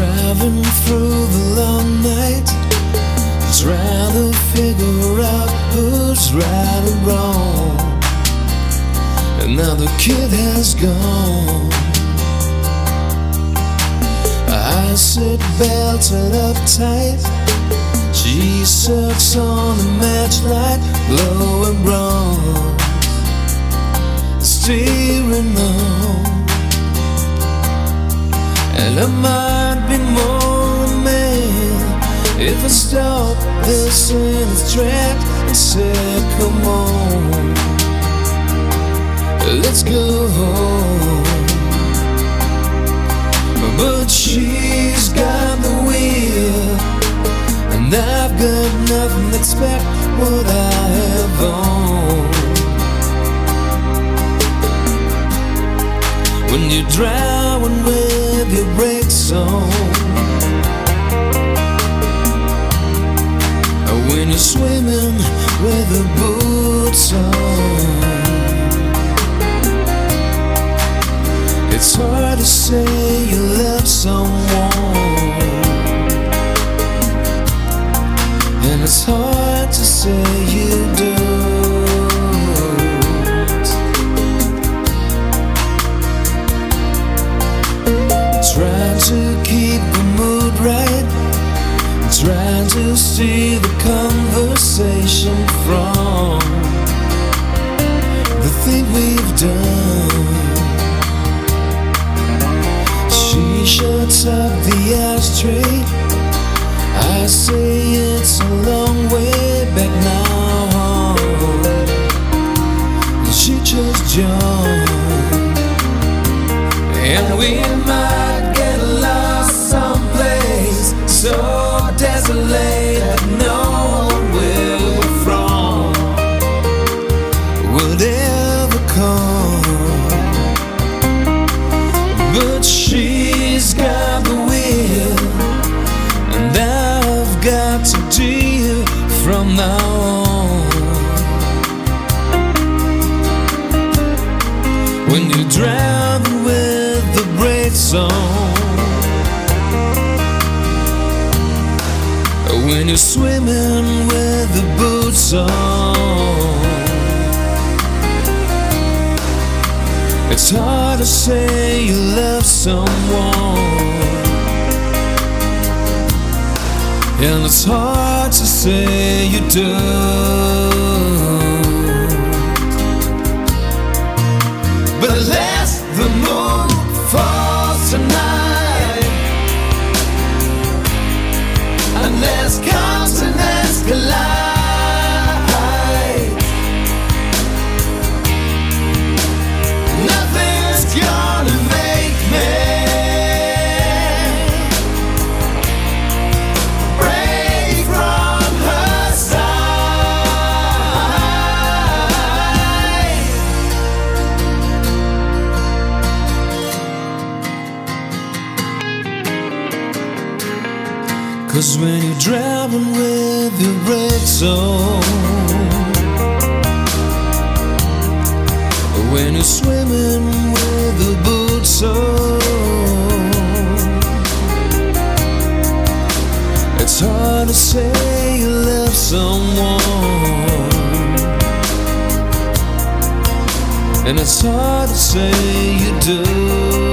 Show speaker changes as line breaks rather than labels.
Driving through the long night, trying to figure out who's right and wrong. And now the kid has gone. I sit belted up tight, she sucks on the matchlight, glowing bronze, steering on. And I might be more a man if I stop this in its tracks and said, come on, let's go home. But she's got the wheel, and I've got nothing to expect what I have on. When you're drowning with your brakes on, or when you're swimming with the boots on, it's hard to say you love someone, and it's hard to say you don't. Trying to keep the mood right, trying to steer the conversation from the thing we've done. She shuts up the ashtray, I say it's a long way back now. She just joined, and we might get lost someplace so desolate that no one where we're from would ever come. But she's got the wheel, and I've got to deal from now on. When you're driving with the brakes on, when you're swimming with the boots on, it's hard to say you love someone, and it's hard to say you don't. But unless the moon falls tonight, unless continents collide, nothing's gonna make me break from her side. 'Cause when you're driving with your brakes on, when you're swimming with the boots on, it's hard to say you love someone, and it's hard to say you do.